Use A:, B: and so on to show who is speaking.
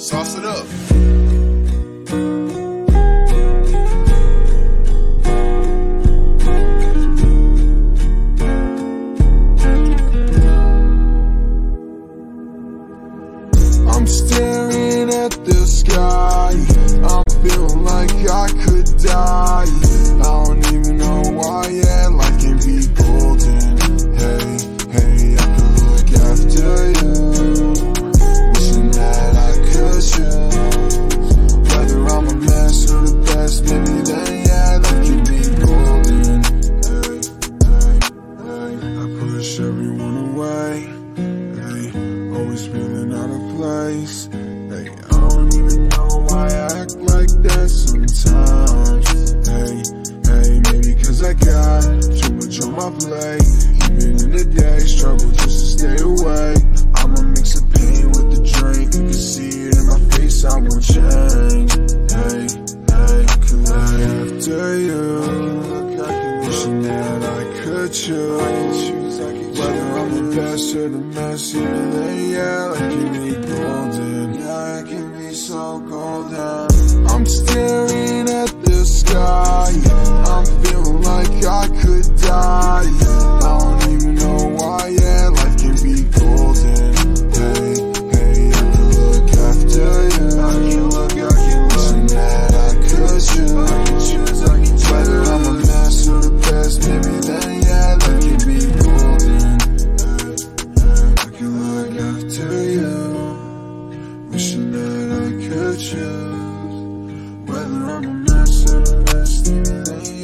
A: Sauce it up.
B: I'm staring at the sky. I'm feeling like I could die. I don't even know why, yeah, life can be golden. Hey, hey, I could look after you. Wishing that I could choose whether I'm a mess or the best. Maybe then, yeah, life can be golden. Hey, hey, I push everyone away. Hey, always feeling out of place. Hey, I don't even know why I act like that sometimes. Hey, hey, maybe cause I got too much on my plate. Even in the day, struggle just to stay awake. I'ma mix the pain with the drink. You can see it in my face, I won't change. Hey, hey, I could look after you. Wishing that I could choose whether I'm the best or the mess. Even then, yeah, life can be golden. Yeah, it can be so golden. I'm staring at the sky. I'm feeling like I could die. I don't even know why, yeah, life can be golden. Hey, hey, I can look after you. I can wishing that I could choose whether I'm a mess or the best. Maybe then, yeah, life can be golden. I can look after you. Wishing that I could choose whether I'm a mess or the best. Even then,